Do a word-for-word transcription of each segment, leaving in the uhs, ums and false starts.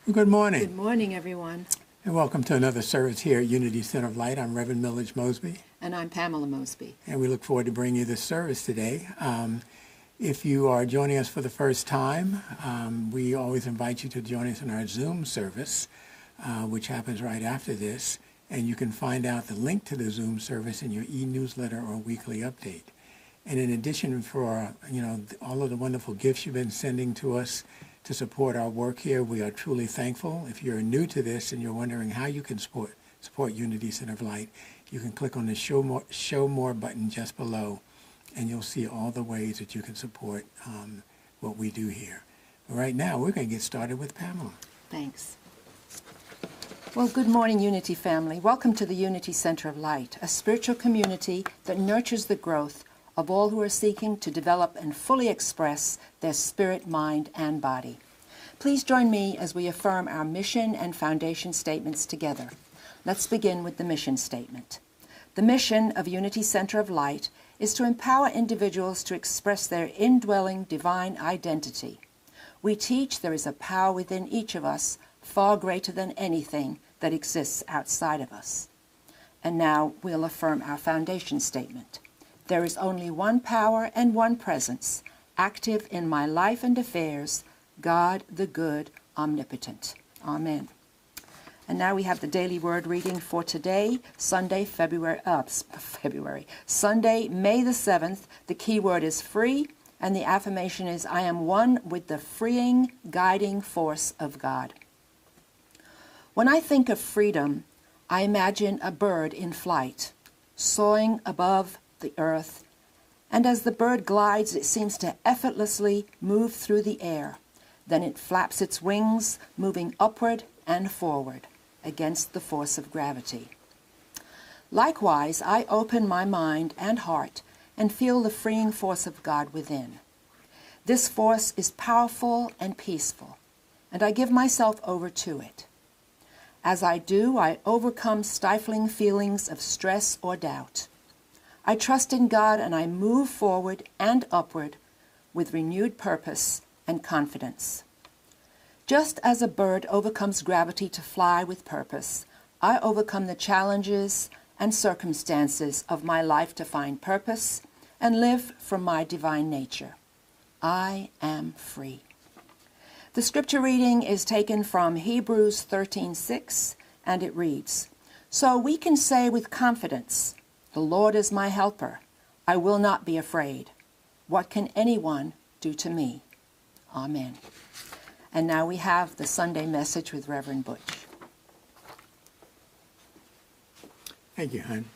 Good morning. Good morning, everyone. And welcome to another service here at Unity Center of Light. I'm Reverend Millage Mosby. And I'm Pamela Mosby. And we look forward to bringing you this service today. Um, if you are joining us for the first time, um, we always invite you to join us in our Zoom service, uh, which happens right after this. And you can find out the link to the Zoom service in your e-newsletter or weekly update. And in addition, for you know all of the wonderful gifts you've been sending to us to support our work here, we are truly thankful. If you're new to this and you're wondering how you can support support Unity Center of Light, you can click on the Show More, Show More button just below, and you'll see all the ways that you can support um, what we do here. But right now, we're going to get started with Pamela. Thanks. Well, good morning, Unity family. Welcome to the Unity Center of Light, a spiritual community that nurtures the growth of all who are seeking to develop and fully express their spirit, mind, and body. Please join me as we affirm our mission and foundation statements together. Let's begin with the mission statement. The mission of Unity Center of Light is to empower individuals to express their indwelling divine identity. We teach there is a power within each of us far greater than anything that exists outside of us. And now we'll affirm our foundation statement. There is only one power and one presence, active in my life and affairs, God the good, omnipotent. Amen. And now we have the daily word reading for today, Sunday, February, uh, February, Sunday, May the seventh. The key word is free, and the affirmation is, I am one with the freeing, guiding force of God. When I think of freedom, I imagine a bird in flight, soaring above the earth, and as the bird glides, it seems to effortlessly move through the air. Then it flaps its wings, moving upward and forward against the force of gravity. Likewise, I open my mind and heart and feel the freeing force of God within. This force is powerful and peaceful, and I give myself over to it. As I do, I overcome stifling feelings of stress or doubt. I trust in God and I move forward and upward with renewed purpose and confidence. Just as a bird overcomes gravity to fly with purpose, I overcome the challenges and circumstances of my life to find purpose and live from my divine nature. I am free. The scripture reading is taken from Hebrews thirteen six, and it reads, So we can say with confidence, the Lord is my helper. I will not be afraid. What can anyone do to me? Amen. And now we have the Sunday message with Reverend Butch. Thank you, hon.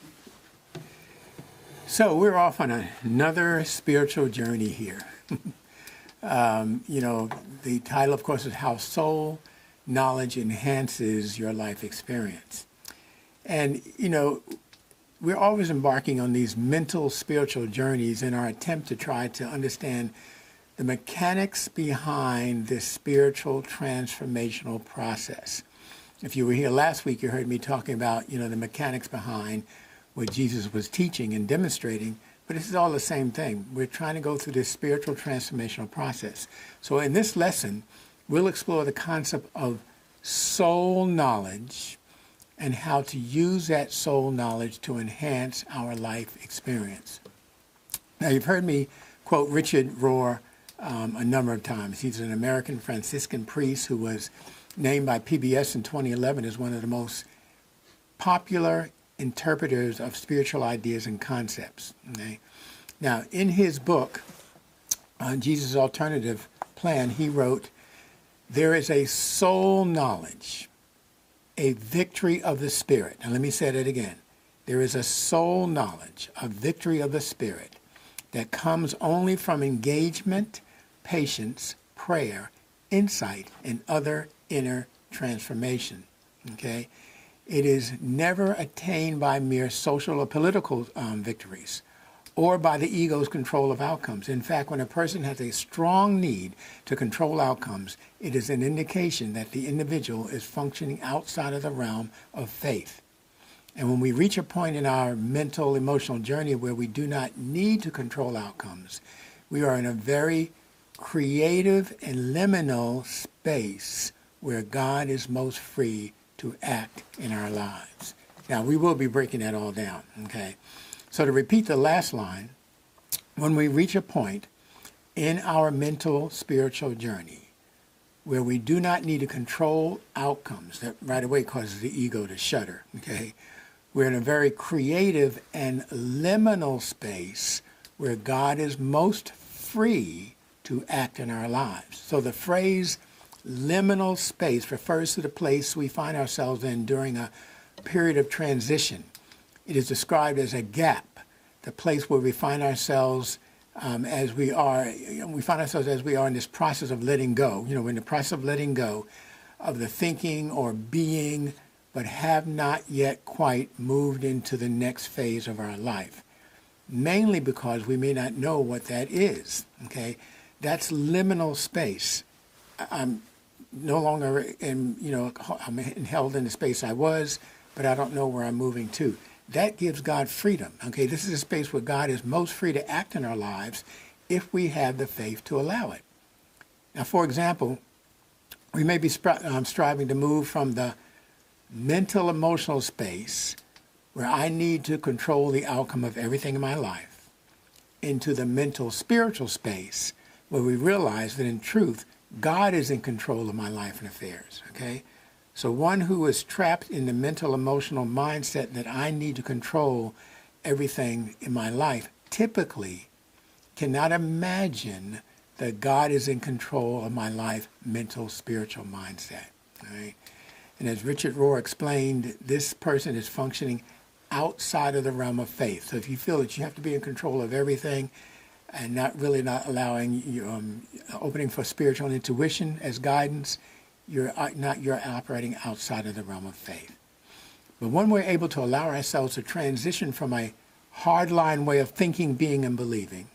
So we're off on another spiritual journey here. um, you know, the title, of course, is How Soul Knowledge Enhances Your Life Experience. And, you know, we're always embarking on these mental spiritual journeys in our attempt to try to understand the mechanics behind this spiritual transformational process. If you were here last week, you heard me talking about, you know, the mechanics behind what Jesus was teaching and demonstrating, but this is all the same thing. We're trying to go through this spiritual transformational process. So in this lesson, we'll explore the concept of soul knowledge and how to use that soul knowledge to enhance our life experience. Now, you've heard me quote Richard Rohr um, a number of times. He's an American Franciscan priest who was named by P B S in twenty eleven as one of the most popular interpreters of spiritual ideas and concepts. Okay? Now, in his book, on Jesus' Alternative Plan, he wrote, there is a soul knowledge, a victory of the Spirit. Now let me say that again. There is a soul knowledge, a victory of the Spirit that comes only from engagement, patience, prayer, insight, and other inner transformation. Okay? It is never attained by mere social or political um, victories or by the ego's control of outcomes. In fact, when a person has a strong need to control outcomes, it is an indication that the individual is functioning outside of the realm of faith. And when we reach a point in our mental, emotional journey where we do not need to control outcomes, we are in a very creative and liminal space where God is most free to act in our lives. Now, we will be breaking that all down, okay? So to repeat the last line, when we reach a point in our mental spiritual journey where we do not need to control outcomes, that right away causes the ego to shudder, okay? We're in a very creative and liminal space where God is most free to act in our lives. So the phrase liminal space refers to the place we find ourselves in during a period of transition. It is described as a gap, the place where we find ourselves um, as we are, we find ourselves as we are in this process of letting go. You know, we're in the process of letting go of the thinking or being, but have not yet quite moved into the next phase of our life. Mainly because we may not know what that is, okay? That's liminal space. I'm no longer in, you know, I'm held in the space I was, but I don't know where I'm moving to. That gives God freedom, okay? This is a space where God is most free to act in our lives if we have the faith to allow it. Now, for example, we may be um, striving to move from the mental emotional space where I need to control the outcome of everything in my life into the mental spiritual space where we realize that in truth, God is in control of my life and affairs, okay? So one who is trapped in the mental emotional mindset that I need to control everything in my life typically cannot imagine that God is in control of my life mental spiritual mindset, all right? And as Richard Rohr explained, this person is functioning outside of the realm of faith. So if you feel that you have to be in control of everything and not really not allowing, you, um, opening for spiritual intuition as guidance, you're not, you're operating outside of the realm of faith. But when we're able to allow ourselves to transition from a hardline way of thinking, being, and believing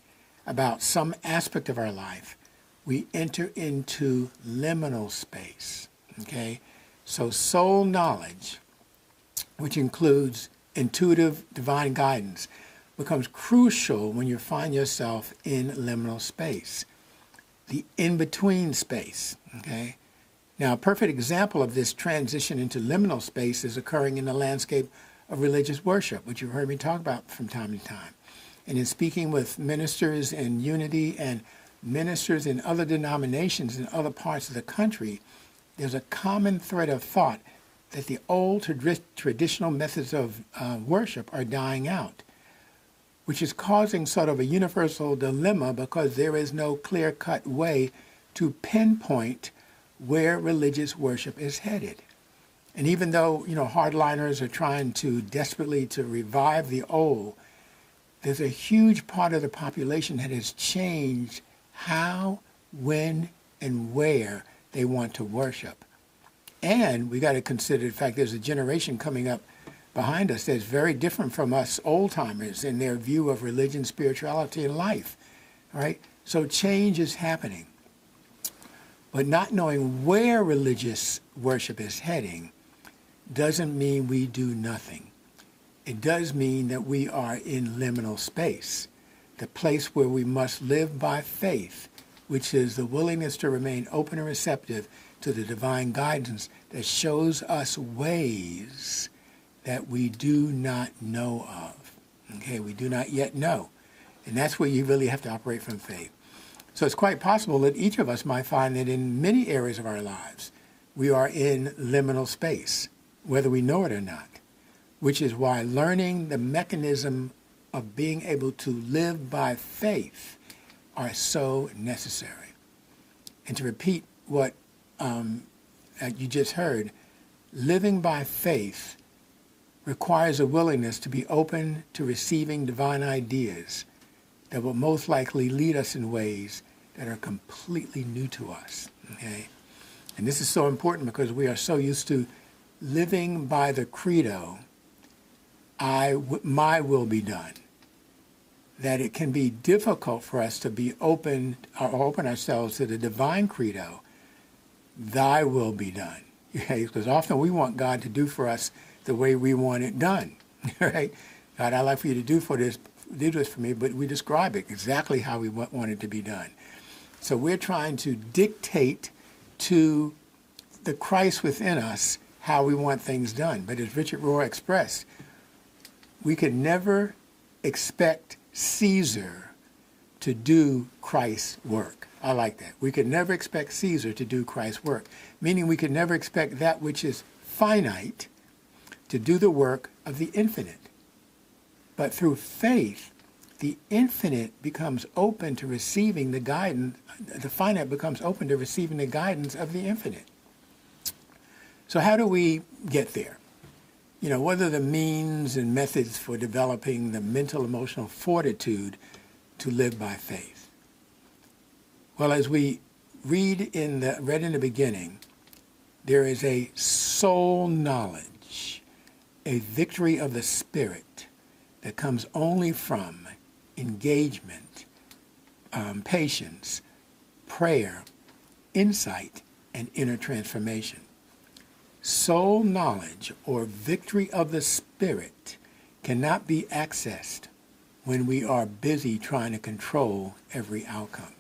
about some aspect of our life, we enter into liminal space, okay? So soul knowledge, which includes intuitive divine guidance, becomes crucial when you find yourself in liminal space, the in-between space, okay? Now, a perfect example of this transition into liminal space is occurring in the landscape of religious worship, which you've heard me talk about from time to time. And in speaking with ministers in Unity and ministers in other denominations in other parts of the country, there's a common thread of thought that the old trad- traditional methods of uh, worship are dying out, which is causing sort of a universal dilemma because there is no clear-cut way to pinpoint where religious worship is headed. And even though, you know, hardliners are trying to desperately to revive the old, there's a huge part of the population that has changed how, when, and where they want to worship. And we got to consider the fact there's a generation coming up behind us that's very different from us old-timers in their view of religion, spirituality, and life. All right? So change is happening. But not knowing where religious worship is heading doesn't mean we do nothing. It does mean that we are in liminal space, the place where we must live by faith, which is the willingness to remain open and receptive to the divine guidance that shows us ways that we do not know of. Okay, we do not yet know. And that's where you really have to operate from faith. So it's quite possible that each of us might find that in many areas of our lives, we are in liminal space, whether we know it or not, which is why learning the mechanism of being able to live by faith are so necessary. And to repeat what um, you just heard, living by faith requires a willingness to be open to receiving divine ideas that will most likely lead us in ways that are completely new to us, okay? And this is so important because we are so used to living by the credo, I, w- my will be done, that it can be difficult for us to be open or open ourselves to the divine credo, thy will be done, okay? Because often we want God to do for us the way we want it done, right? God, I'd like for you to do for this, do this for me, but we describe it exactly how we want, want it to be done. So we're trying to dictate to the Christ within us how we want things done. But as Richard Rohr expressed, we could never expect Caesar to do Christ's work. I like that. We could never expect Caesar to do Christ's work, meaning we could never expect that which is finite to do the work of the infinite. But through faith, the infinite becomes open to receiving the guidance, the finite becomes open to receiving the guidance of the infinite. So how do we get there? You know, what are the means and methods for developing the mental, emotional fortitude to live by faith? Well, as we read in the, read in the beginning, there is a soul knowledge, a victory of the spirit that comes only from engagement, um, patience, prayer, insight, and inner transformation. Soul knowledge, or victory of the spirit, cannot be accessed when we are busy trying to control every outcome.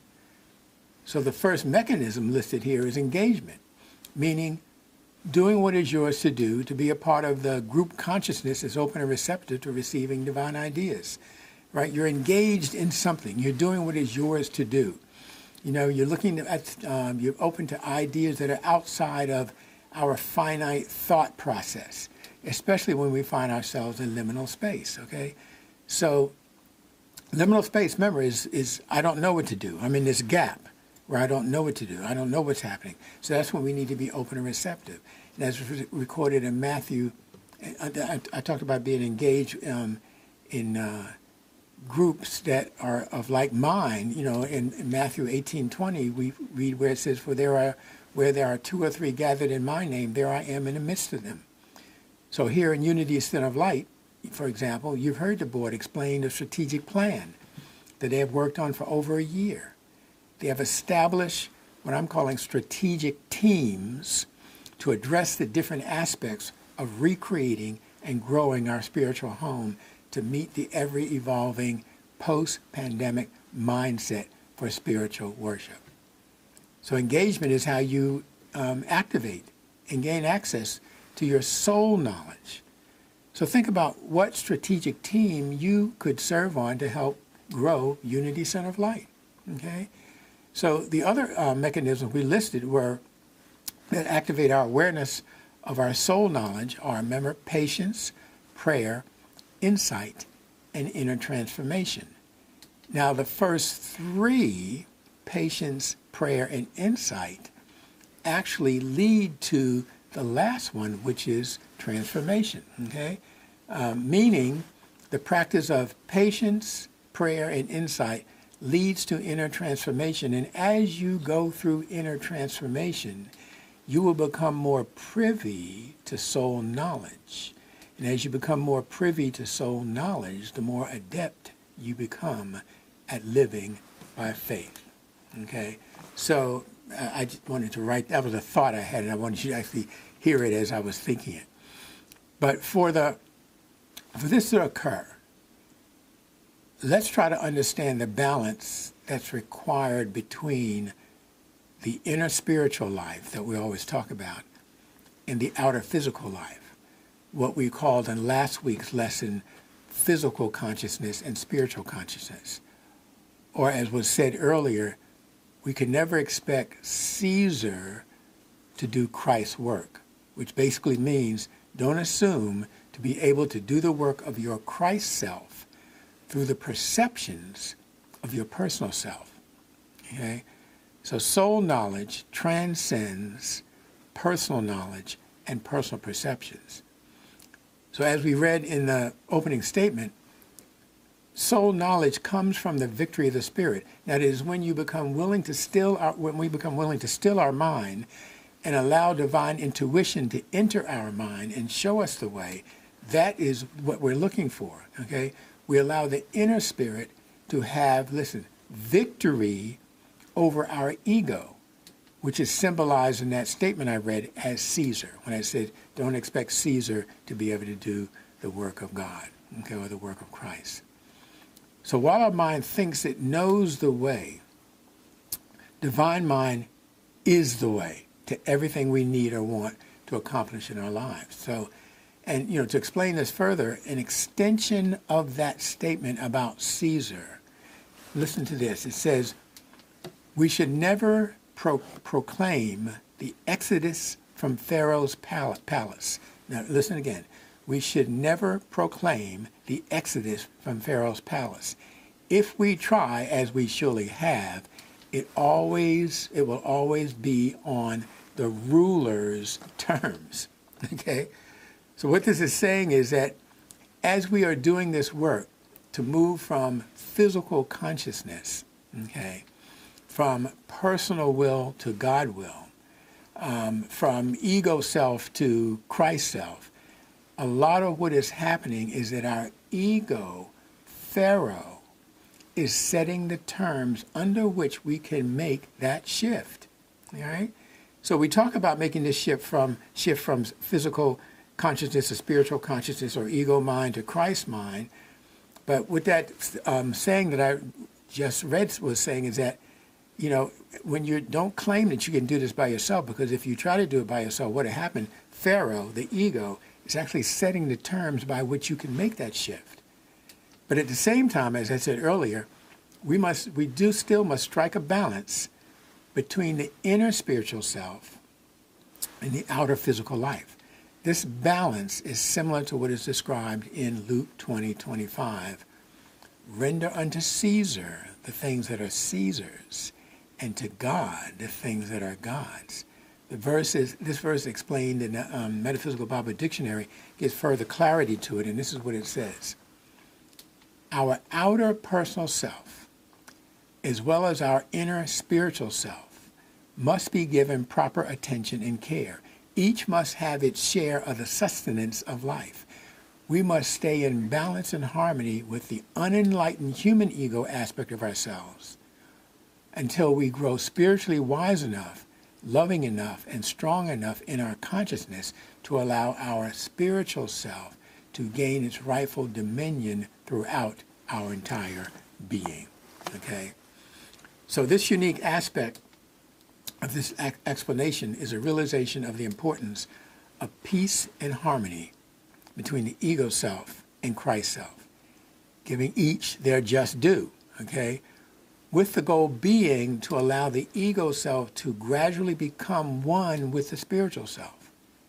So the first mechanism listed here is engagement, meaning doing what is yours to do to be a part of the group consciousness is open and receptive to receiving divine ideas, right? You're engaged in something. You're doing what is yours to do. You know, you're looking at, um, you're open to ideas that are outside of our finite thought process, especially when we find ourselves in liminal space, okay? So liminal space, remember, is, is I don't know what to do. I'm in this gap where I don't know what to do. I don't know what's happening. So that's when we need to be open and receptive. And as recorded in Matthew, I, I, I talked about being engaged um, in uh, groups that are of like mind. You know, in, in Matthew eighteen twenty, we read where it says, "For there are where there are two or three gathered in my name, there I am in the midst of them." So here in Unity Center of Light, for example, you've heard the board explain the strategic plan that they have worked on for over a year. They have established what I'm calling strategic teams to address the different aspects of recreating and growing our spiritual home to meet the ever-evolving post-pandemic mindset for spiritual worship. So engagement is how you um, activate and gain access to your soul knowledge. So think about what strategic team you could serve on to help grow Unity Center of Light, okay? So the other uh, mechanisms we listed were that activate our awareness of our soul knowledge are, remember, patience, prayer, insight, and inner transformation. Now the first three, patience, prayer, and insight, actually lead to the last one, which is transformation, okay? Uh, meaning the practice of patience, prayer, and insight leads to inner transformation. And as you go through inner transformation, you will become more privy to soul knowledge. And as you become more privy to soul knowledge, the more adept you become at living by faith, okay? So uh, I just wanted to write, that was a thought I had, and I wanted you to actually hear it as I was thinking it. But for, the, for this to occur, let's try to understand the balance that's required between the inner spiritual life that we always talk about and the outer physical life, what we called in last week's lesson, physical consciousness and spiritual consciousness. Or as was said earlier, we can never expect Caesar to do Christ's work, which basically means don't assume to be able to do the work of your Christ self through the perceptions of your personal self, okay? So soul knowledge transcends personal knowledge and personal perceptions. So as we read in the opening statement, soul knowledge comes from the victory of the spirit. That is, when you become willing to still our, when we become willing to still our mind and allow divine intuition to enter our mind and show us the way, that is what we're looking for, okay? We allow the inner spirit to have, listen, victory over our ego, which is symbolized in that statement I read as Caesar, when I said, don't expect Caesar to be able to do the work of God, okay, or the work of Christ. So while our mind thinks it knows the way, divine mind is the way. to everything we need or want to accomplish in our lives. So, and you know, to explain this further, an extension of that statement about Caesar, listen to this. It says, we should never pro- proclaim the exodus from Pharaoh's pal- palace. Now, listen again. We should never proclaim the exodus from Pharaoh's palace. If we try, as we surely have, it always, it will always be on the ruler's terms. Okay? So what this is saying is that as we are doing this work to move from physical consciousness, okay, from personal will to God will, um, from ego self to Christ self, a lot of what is happening is that our ego, Pharaoh, is setting the terms under which we can make that shift. All right? So we talk about making this shift from shift from physical consciousness to spiritual consciousness or ego mind to Christ mind. But what that um, saying that I just read was saying is that, you know, when you don't claim that you can do this by yourself, because if you try to do it by yourself, what had happened, Pharaoh, the ego, is actually setting the terms by which you can make that shift. But at the same time, as I said earlier, we must, we do still must strike a balance between the inner spiritual self and the outer physical life. This balance is similar to what is described in Luke twenty twenty-five. Render unto Caesar the things that are Caesar's, and to God the things that are God's. The verse is, this verse explained in the um, Metaphysical Bible Dictionary gives further clarity to it, and this is what it says. Our outer personal self, as well as our inner spiritual self, must be given proper attention and care. Each must have its share of the sustenance of life. We must stay in balance and harmony with the unenlightened human ego aspect of ourselves until we grow spiritually wise enough, loving enough, and strong enough in our consciousness to allow our spiritual self to gain its rightful dominion throughout our entire being. Okay? So this unique aspect of this explanation is a realization of the importance of peace and harmony between the ego self and Christ self, giving each their just due, okay, with the goal being to allow the ego self to gradually become one with the spiritual self.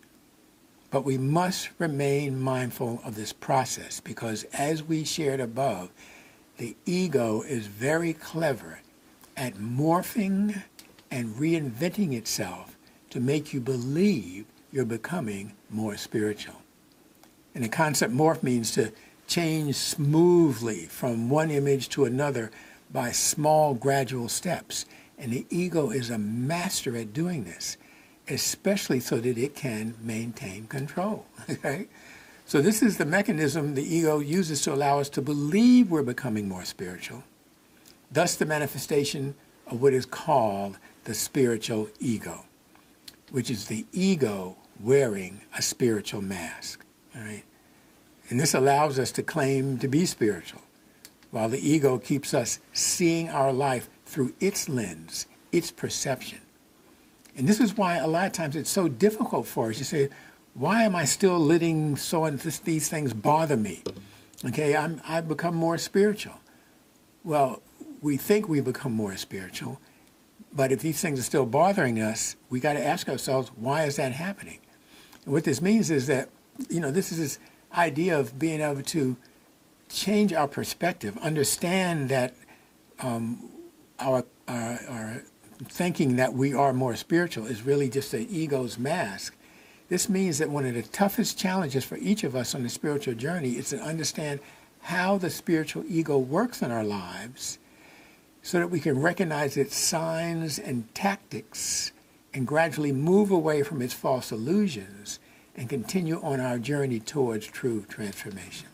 But we must remain mindful of this process because, as we shared above, the ego is very clever at morphing and reinventing itself to make you believe you're becoming more spiritual. And the concept morph means to change smoothly from one image to another by small gradual steps. And the ego is a master at doing this, especially so that it can maintain control. Okay? So this is the mechanism the ego uses to allow us to believe we're becoming more spiritual. Thus the manifestation of what is called the spiritual ego, which is the ego wearing a spiritual mask. All right? And this allows us to claim to be spiritual, while the ego keeps us seeing our life through its lens, its perception. And this is why a lot of times it's so difficult for us. You say, why am I still letting so and this, these things bother me? Okay, I'm, I've become more spiritual. Well, we think we become more spiritual, but if these things are still bothering us, we got to ask ourselves, why is that happening? And what this means is that, you know, this is this idea of being able to change our perspective, understand that um, our, our, our thinking that we are more spiritual is really just the ego's mask. This means that one of the toughest challenges for each of us on the spiritual journey is to understand how the spiritual ego works in our lives so that we can recognize its signs and tactics and gradually move away from its false illusions and continue on our journey towards true transformation.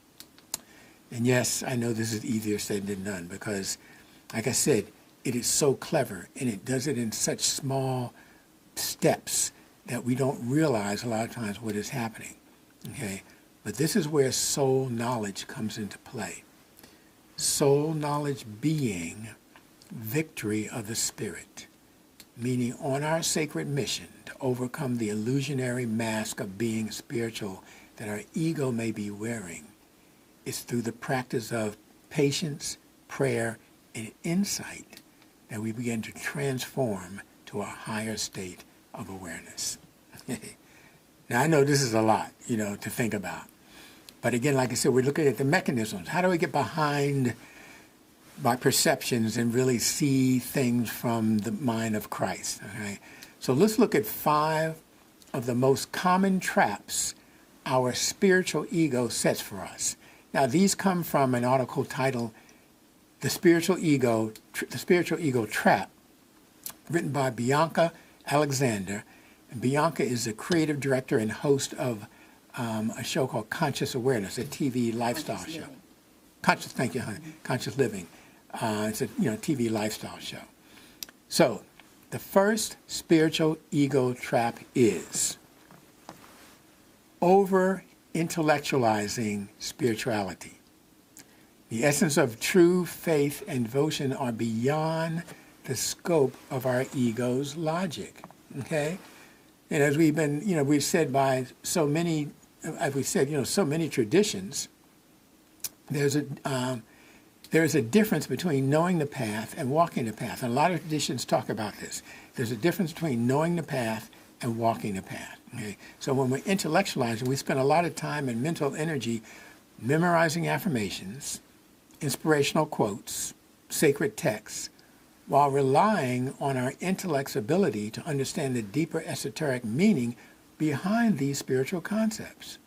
And yes, I know this is easier said than done because, like I said, it is so clever and it does it in such small steps that we don't realize a lot of times what is happening. Okay? But this is where soul knowledge comes into play. Soul knowledge being victory of the spirit. meaning on our sacred mission to overcome the illusionary mask of being spiritual that our ego may be wearing, is through the practice of patience, prayer, and insight that we begin to transform to a higher state of awareness. Now, I know this is a lot, you know, to think about. But again, like I said, we're looking at the mechanisms. How do we get behind my perceptions and really see things from the mind of Christ? Okay? So let's look at five of the most common traps our spiritual ego sets for us. Now, these come from an article titled The Spiritual Ego, The Spiritual Ego Trap, written by Bianca Alexander. And Bianca is the creative director and host of um, a show called Conscious Awareness, a T V lifestyle Conscious show. Living. Conscious, thank you, honey. Mm-hmm. Conscious Living. Uh, it's a you know T V lifestyle show. So, the first spiritual ego trap is over-intellectualizing spirituality. The essence of true faith and devotion are beyond the scope of our ego's logic. Okay? And as we've been, you know, we've said by so many, as we said, you know, so many traditions, there's a um, there's a difference between knowing the path and walking the path. And a lot of traditions talk about this. There's a difference between knowing the path and walking the path. Okay? So when we're intellectualizing, we spend a lot of time and mental energy memorizing affirmations, inspirational quotes, sacred texts, while relying on our intellect's ability to understand the deeper esoteric meaning behind these spiritual concepts.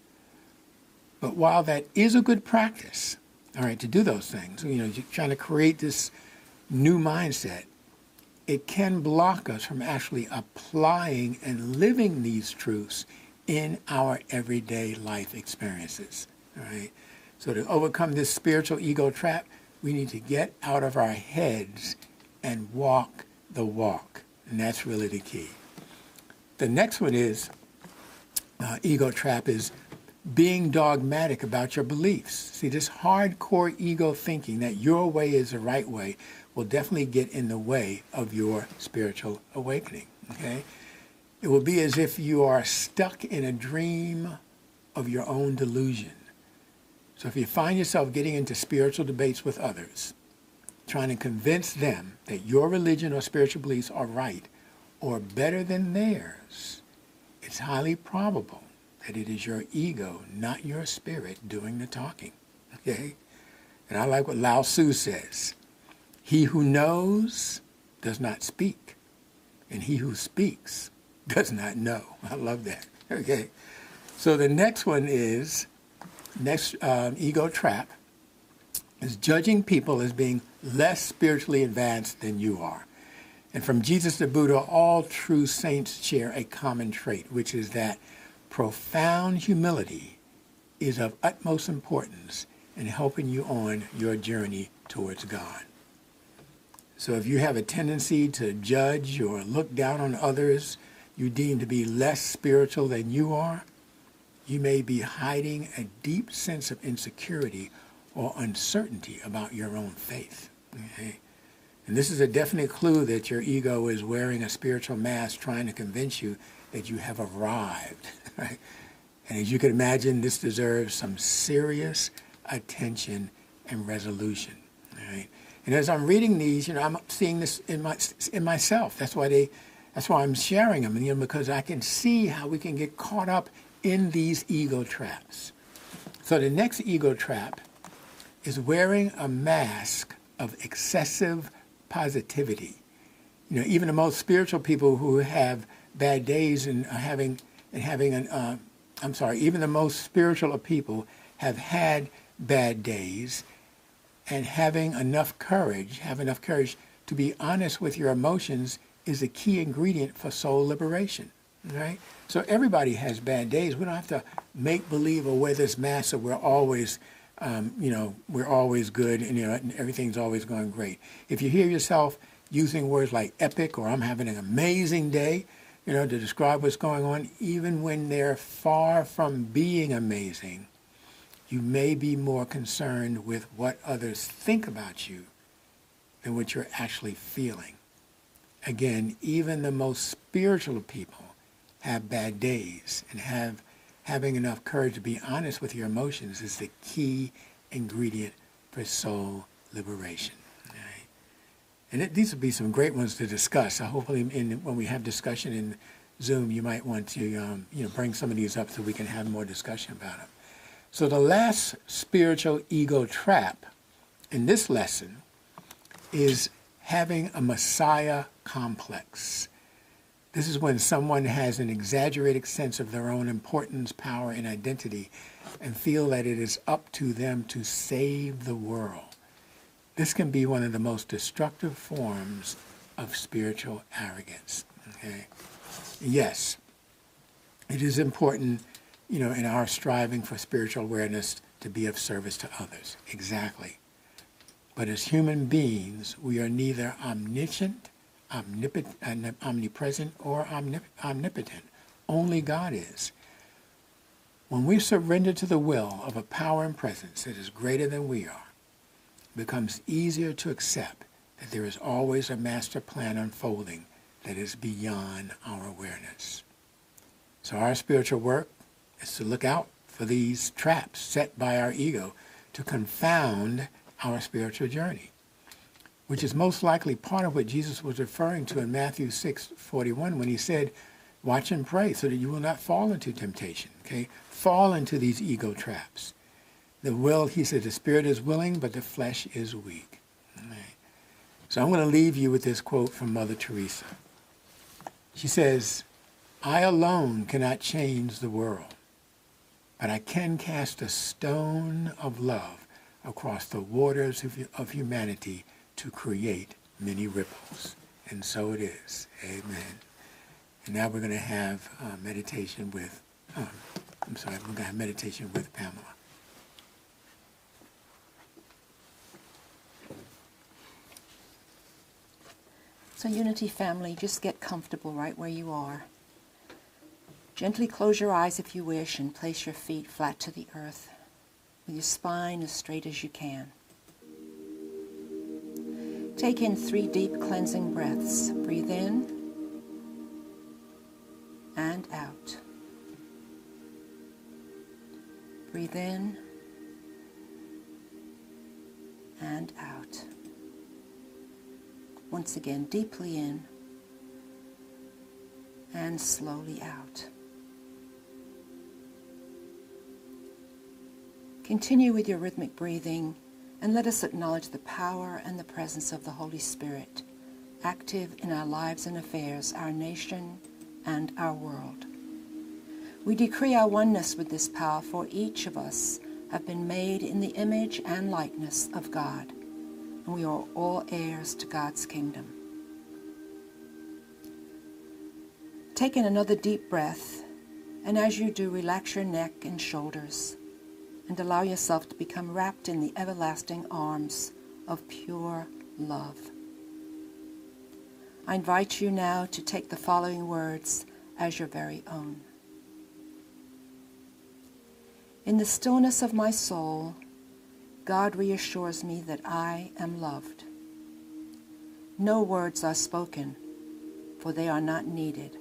But while that is a good practice, all right, to do those things, you know, you're trying to create this new mindset, it can block us from actually applying and living these truths in our everyday life experiences, all right? So to overcome this spiritual ego trap, we need to get out of our heads and walk the walk. And that's really the key. The next one is, uh, ego trap is being dogmatic about your beliefs. See, this hardcore ego thinking that your way is the right way will definitely get in the way of your spiritual awakening, okay? It will be as if you are stuck in a dream of your own delusion. So if you find yourself getting into spiritual debates with others, trying to convince them that your religion or spiritual beliefs are right or better than theirs, it's highly probable that it is your ego, not your spirit, doing the talking, okay? And I like what Lao Tzu says. He who knows does not speak, and he who speaks does not know. I love that, okay? So the next one is, next um, ego trap, is judging people as being less spiritually advanced than you are. And from Jesus to Buddha, all true saints share a common trait, which is that profound humility is of utmost importance in helping you on your journey towards God. So if you have a tendency to judge or look down on others you deem to be less spiritual than you are, you may be hiding a deep sense of insecurity or uncertainty about your own faith. Okay? And this is a definite clue that your ego is wearing a spiritual mask trying to convince you that you have arrived. Right? And as you can imagine, this deserves some serious attention and resolution. Right? And as I'm reading these, you know, I'm seeing this in my in myself. That's why they, that's why I'm sharing them, you know, because I can see how we can get caught up in these ego traps. So the next ego trap is wearing a mask of excessive positivity. You know, even the most spiritual people who have bad days and are having and having an, uh, I'm sorry, even the most spiritual of people have had bad days, and having enough courage, have enough courage to be honest with your emotions is a key ingredient for soul liberation, right? So everybody has bad days. We don't have to make believe or wear this mask that we're always, um, you know, we're always good and, you know, and everything's always going great. If you hear yourself using words like epic or I'm having an amazing day, you know, to describe what's going on, even when they're far from being amazing, you may be more concerned with what others think about you than what you're actually feeling. again, even the most spiritual people have bad days, and have having enough courage to be honest with your emotions is the key ingredient for soul liberation. Right? And it, these would be some great ones to discuss. So hopefully in, when we have discussion in Zoom, you might want to um, you know, bring some of these up so we can have more discussion about them. So the last spiritual ego trap in this lesson is having a Messiah complex. This is when someone has an exaggerated sense of their own importance, power, and identity, and feel that it is up to them to save the world. This can be one of the most destructive forms of spiritual arrogance. Okay? Yes, it is important, you know, in our striving for spiritual awareness to be of service to others. Exactly. But as human beings, we are neither omniscient, omnipotent, omnipresent, or omnip omnipotent. Only God is. When we surrender to the will of a power and presence that is greater than we are, it becomes easier to accept that there is always a master plan unfolding that is beyond our awareness. So our spiritual work is to look out for these traps set by our ego to confound our spiritual journey, which is most likely part of what Jesus was referring to in Matthew six forty-one when he said, watch and pray so that you will not fall into temptation, okay? Fall into these ego traps. The will, he said, the spirit is willing, but the flesh is weak. Right. So I'm going to leave you with this quote from Mother Teresa. She says, I alone cannot change the world, but I can cast a stone of love across the waters of, of humanity to create many ripples. And so it is. Amen. And now we're going to have uh, meditation with, um, I'm sorry, we're going to have meditation with Pamela. So Unity family, just get comfortable right where you are. Gently close your eyes if you wish and place your feet flat to the earth with your spine as straight as you can. Take in three deep cleansing breaths. Breathe in and out. Breathe in and out. Once again, deeply in and slowly out. Continue with your rhythmic breathing, and let us acknowledge the power and the presence of the Holy Spirit, active in our lives and affairs, our nation, and our world. We decree our oneness with this power, for each of us have been made in the image and likeness of God, and we are all heirs to God's kingdom. Take in another deep breath, and as you do, relax your neck and shoulders, and allow yourself to become wrapped in the everlasting arms of pure love. I invite you now to take the following words as your very own. In the stillness of my soul, God reassures me that I am loved. No words are spoken, for they are not needed.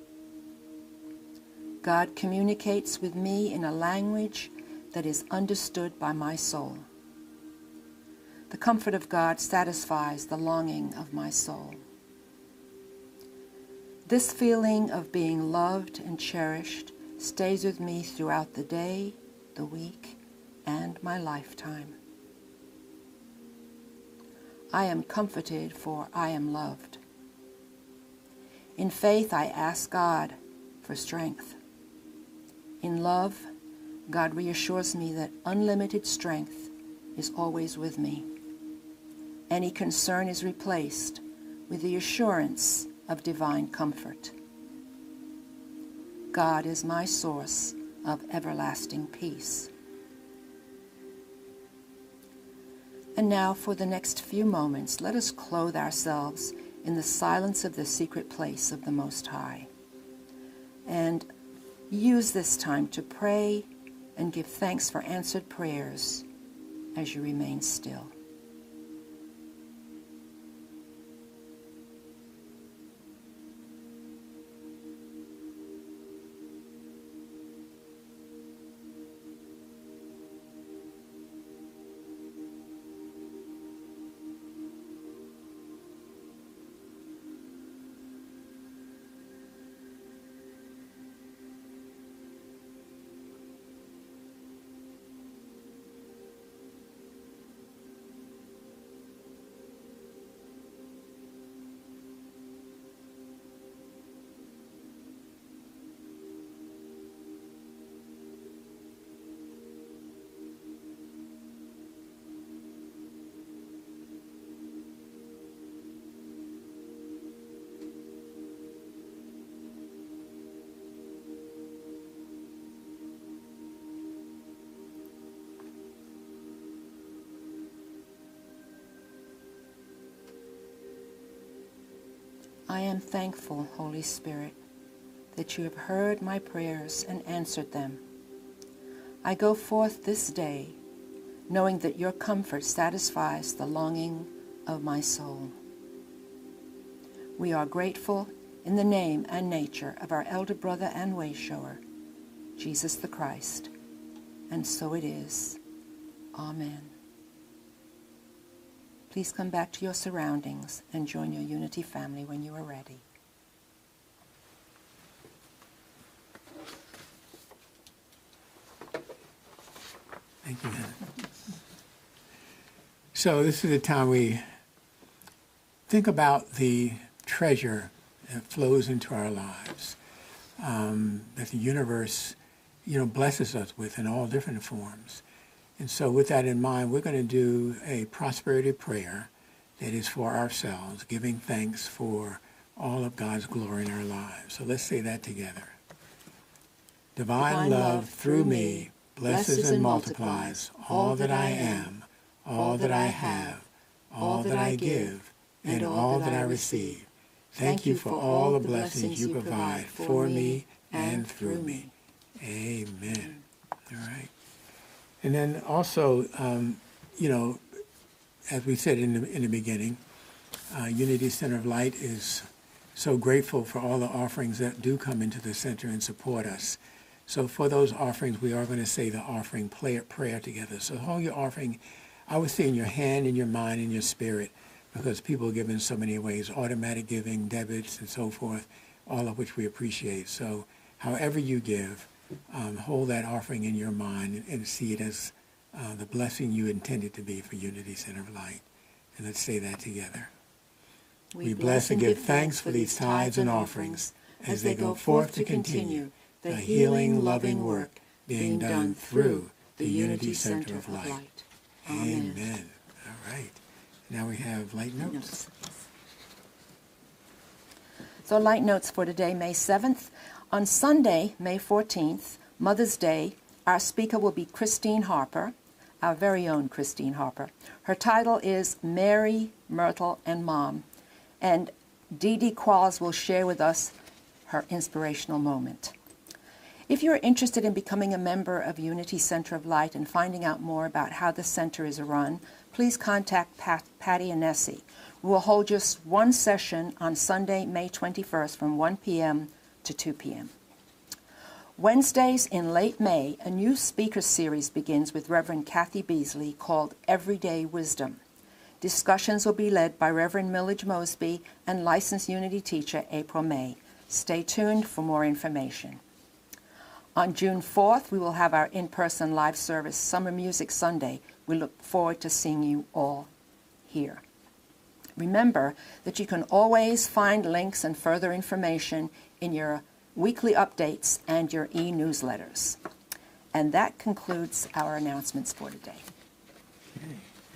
God communicates with me in a language that is understood by my soul. The comfort of God satisfies the longing of my soul. This feeling of being loved and cherished stays with me throughout the day, the week, and my lifetime. I am comforted, for I am loved. In faith, I ask God for strength. In love, God reassures me that unlimited strength is always with me. Any concern is replaced with the assurance of divine comfort. God is my source of everlasting peace. And now, for the next few moments, let us clothe ourselves in the silence of the secret place of the Most High, and use this time to pray and give thanks for answered prayers as you remain still. I am thankful, Holy Spirit, that you have heard my prayers and answered them. I go forth this day, knowing that your comfort satisfies the longing of my soul. We are grateful in the name and nature of our elder brother and way shower, Jesus the Christ. And so it is. Amen. Please come back to your surroundings and join your Unity family when you are ready. Thank you, Hannah. So this is the time we think about the treasure that flows into our lives, um, that the universe, you know, blesses us with in all different forms. And so with that in mind, we're going to do a prosperity prayer that is for ourselves, giving thanks for all of God's glory in our lives. So let's say that together. Divine, Divine love through me blesses and multiplies all that I am, all that I have, all that I give, and all that I receive. Thank you for all the blessings you provide for me and through me. Amen. All right. And then also, um, you know, as we said in the, in the beginning, uh, Unity Center of Light is so grateful for all the offerings that do come into the center and support us. So for those offerings, we are going to say the offering prayer, prayer together. So hold your offering, I would say in your hand, in your mind, in your spirit, because people give in so many ways, automatic giving, debits, and so forth, all of which we appreciate. So however you give, um, hold that offering in your mind and, and see it as uh, the blessing you intended to be for Unity Center of Light. And let's say that together. We, we bless and give thanks for these tithes and offerings as they go forth to continue the healing, loving work being done through the Unity Center of Light. Amen. Amen. All right. Now we have light notes. So light notes for today, May seventh. On Sunday, May fourteenth, Mother's Day, our speaker will be Christine Harper, our very own Christine Harper. Her title is Mary, Myrtle, and Mom. And Dee Dee Qualls will share with us her inspirational moment. If you're interested in becoming a member of Unity Center of Light and finding out more about how the center is run, please contact Pat, Patty and Nessie. We will hold just one session on Sunday, May twenty-first from one p m to two p m Wednesdays in late May, a new speaker series begins with Reverend Kathy Beasley called Everyday Wisdom. Discussions will be led by Reverend Millage Mosby and licensed Unity teacher April May. Stay tuned for more information. On June fourth, we will have our in-person live service, Summer Music Sunday. We look forward to seeing you all here. Remember that you can always find links and further information in your weekly updates and your e-newsletters. And that concludes our announcements for today. Okay.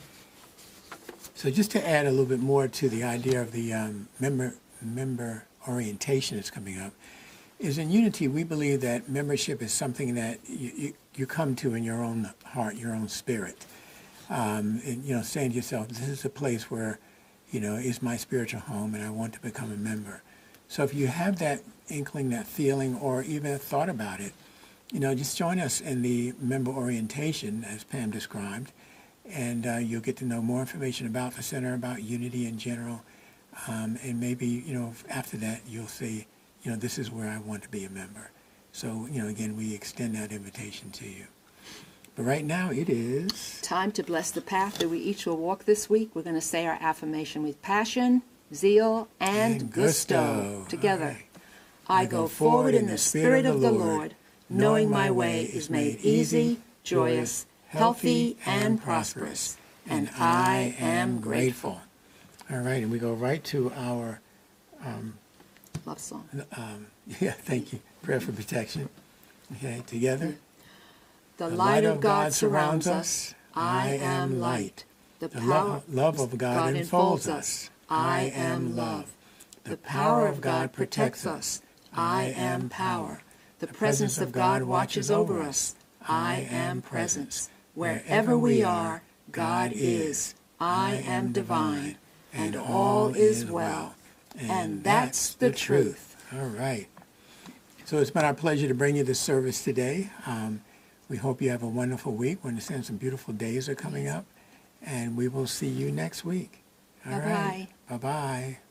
So just to add a little bit more to the idea of the um, member, member orientation that's coming up, is in Unity, we believe that membership is something that you, you, you come to in your own heart, your own spirit. Um, and, you know, saying to yourself, this is a place where, you know, is my spiritual home and I want to become a member. So if you have that inkling, that feeling, or even a thought about it, you know, just join us in the member orientation, as Pam described, and uh, you'll get to know more information about the center, about Unity in general, um, and maybe, you know, after that you'll say, you know, this is where I want to be a member. So, you know, again, we extend that invitation to you. But right now it is time to bless the path that we each will walk this week. We're going to say our affirmation with passion, zeal, and, and gusto. gusto. Together. Right. I, I go forward in the Spirit of the Lord, knowing my way is made easy, joyous, healthy, and prosperous, and I am grateful. All right, and we go right to our um, love song. Um, yeah, thank you. Prayer for protection. Okay, together. The light of God surrounds us. I am light. The power, love of God enfolds us. I am love. The power of God protects us. I am power. The presence of God watches over us. I am presence. Wherever we are, God is. I am divine, and all is well. And that's the truth. All right. So it's been our pleasure to bring you this service today. Um, we hope you have a wonderful week. We understand some beautiful days are coming up. And we will see you next week. All right. Bye-bye. Bye-bye.